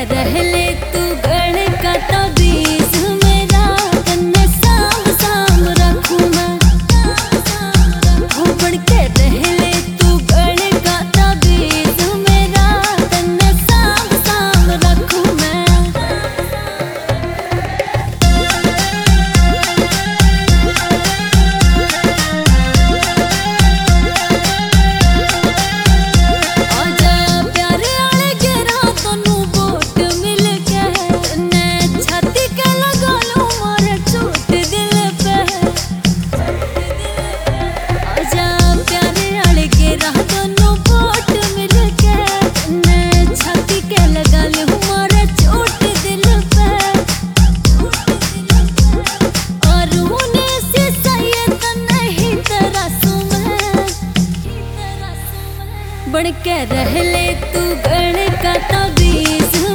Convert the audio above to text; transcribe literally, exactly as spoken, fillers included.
रह ले तू गढ़ का तबीज मेरा कन्ने साम साम रखूं मैं वो बन के रह ले तू गढ़ का तबीज मेरा कन्ने साम साम रखूं मैं। बन के रह ले तू गढ़ का तबीज